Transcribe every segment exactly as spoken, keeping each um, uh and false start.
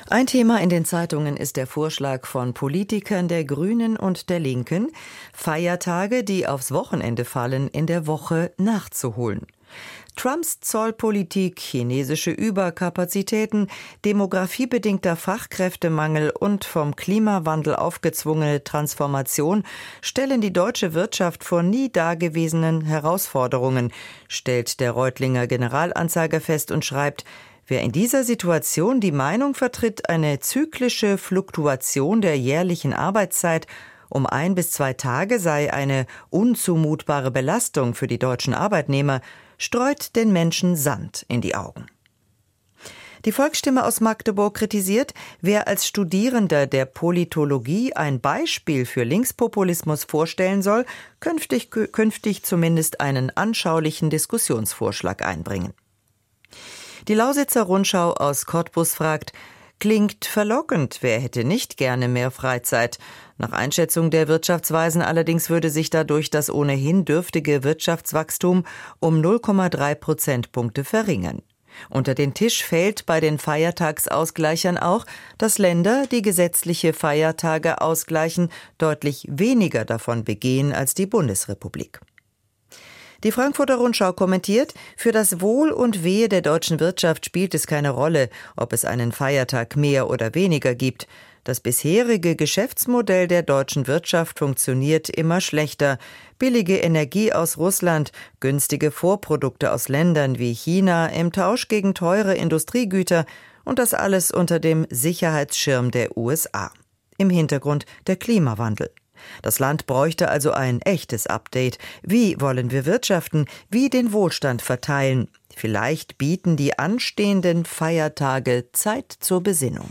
Ein Thema in den Zeitungen ist der Vorschlag von Politikern der Grünen und der Linken, Feiertage, die aufs Wochenende fallen, in der Woche nachzuholen. Trumps Zollpolitik, chinesische Überkapazitäten, demografiebedingter Fachkräftemangel und vom Klimawandel aufgezwungene Transformation stellen die deutsche Wirtschaft vor nie dagewesenen Herausforderungen, stellt der Reutlinger Generalanzeiger fest und schreibt: Wer in dieser Situation die Meinung vertritt, eine zyklische Fluktuation der jährlichen Arbeitszeit um ein bis zwei Tage sei eine unzumutbare Belastung für die deutschen Arbeitnehmer, streut den Menschen Sand in die Augen. Die Volksstimme aus Magdeburg kritisiert, wer als Studierender der Politologie ein Beispiel für Linkspopulismus vorstellen soll, künftig, künftig zumindest einen anschaulichen Diskussionsvorschlag einbringen. Die Lausitzer Rundschau aus Cottbus fragt: Klingt verlockend, wer hätte nicht gerne mehr Freizeit? Nach Einschätzung der Wirtschaftsweisen allerdings würde sich dadurch das ohnehin dürftige Wirtschaftswachstum um null Komma drei Prozentpunkte verringern. Unter den Tisch fällt bei den Feiertagsausgleichern auch, dass Länder, die gesetzliche Feiertage ausgleichen, deutlich weniger davon begehen als die Bundesrepublik. Die Frankfurter Rundschau kommentiert: Für das Wohl und Wehe der deutschen Wirtschaft spielt es keine Rolle, ob es einen Feiertag mehr oder weniger gibt. Das bisherige Geschäftsmodell der deutschen Wirtschaft funktioniert immer schlechter. Billige Energie aus Russland, günstige Vorprodukte aus Ländern wie China im Tausch gegen teure Industriegüter und das alles unter dem Sicherheitsschirm der U S A. Im Hintergrund der Klimawandel. Das Land bräuchte also ein echtes Update. Wie wollen wir wirtschaften? Wie den Wohlstand verteilen? Vielleicht bieten die anstehenden Feiertage Zeit zur Besinnung.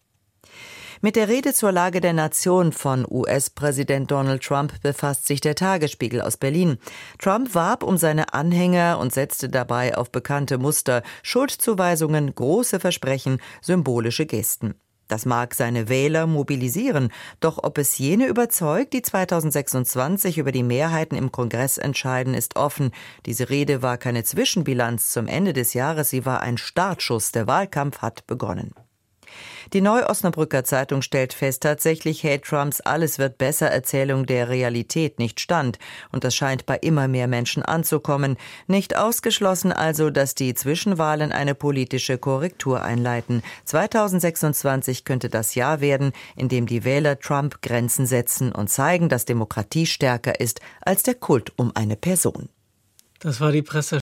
Mit der Rede zur Lage der Nation von U S-Präsident Donald Trump befasst sich der Tagesspiegel aus Berlin. Trump warb um seine Anhänger und setzte dabei auf bekannte Muster: Schuldzuweisungen, große Versprechen, symbolische Gesten. Das mag seine Wähler mobilisieren, doch ob es jene überzeugt, die zweitausendsechsundzwanzig über die Mehrheiten im Kongress entscheiden, ist offen. Diese Rede war keine Zwischenbilanz zum Ende des Jahres, sie war ein Startschuss. Der Wahlkampf hat begonnen. Die Neu-Osnabrücker Zeitung stellt fest, tatsächlich hält Trumps Alles wird besser Erzählung der Realität nicht stand. Und das scheint bei immer mehr Menschen anzukommen. Nicht ausgeschlossen also, dass die Zwischenwahlen eine politische Korrektur einleiten. zweitausendsechsundzwanzig könnte das Jahr werden, in dem die Wähler Trump Grenzen setzen und zeigen, dass Demokratie stärker ist als der Kult um eine Person. Das war die Presse